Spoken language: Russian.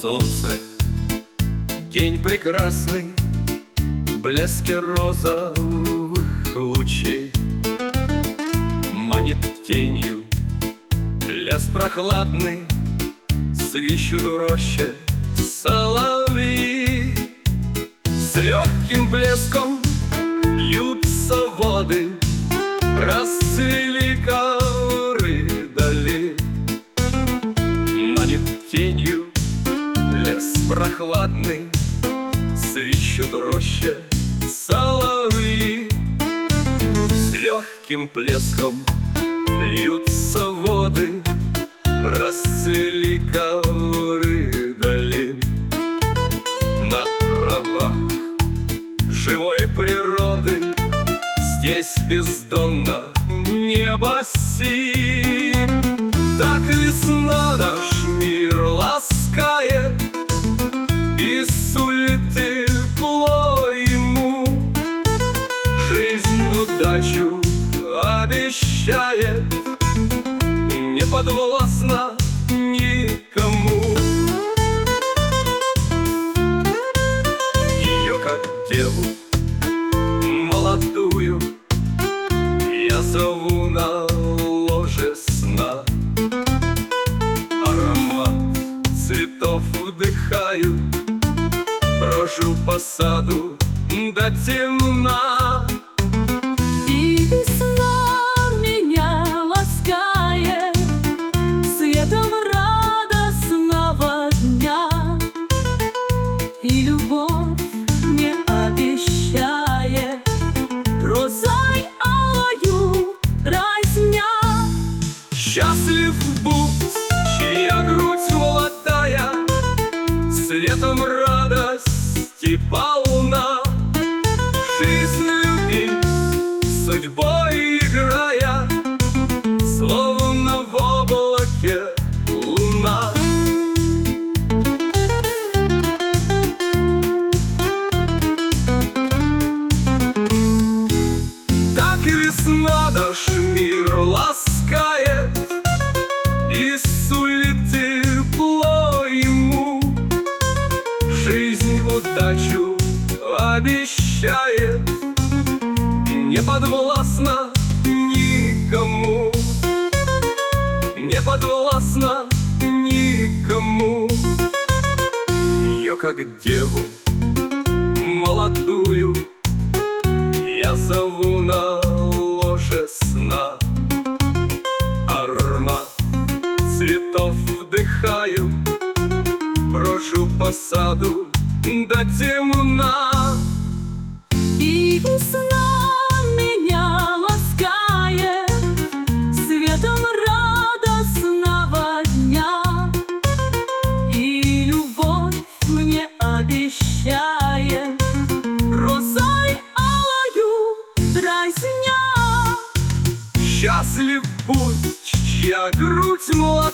солнце, день прекрасный, блески розовых лучей манит тенью лес прохладный, свищут в роще соловьи. С легким блеском льются воды, расцвели ковры дали. Манит тенью лес прохладный, свищут в роще соловьи. С легким плеском льются воды, расцвели ковры долин. На травах живой природы здесь бездонно небо синь. Так весна наш мир ласкает, и суеты тепло ему. Жизнь удачу обещает, не подвластна никому. Ее, как деву молодую, я зову на ложе сна. Аромат цветов вдыхаю, брожу по саду до темна. И весна меня ласкает светом радостного дня, и любовь мне обещает розой алою разня. Счастлив будь, чья грудь молодая, светом радости полна. Жизнь любит, судьбой играя, словно в облаке луна. Так весна наш мир ласкает, и суеты тепло ему. Жизнь удачу обещает, не подвластна никому. Не подвластна никому. Ее, как деву молодую, я зову на ложе сна. Аромат цветов вдыхаю, брожу по саду до темна. И весна меня ласкает светом радостного дня, и любовь мне обещает розой алою дразня. Счастлив будь, чья грудь молодая,